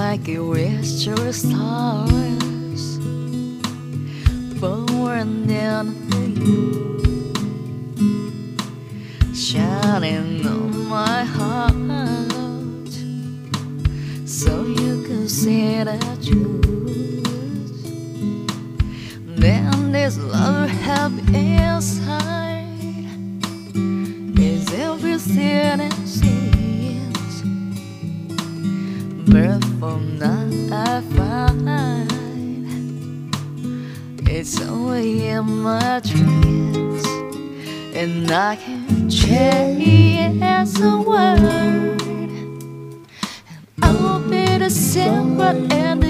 like you reached your stars, born into you, shining on my heart, so you can see the truth. Then this love have inside is everything it seems, but from now I find it's only in my dreams, and I can change the world. I'll be the same, but in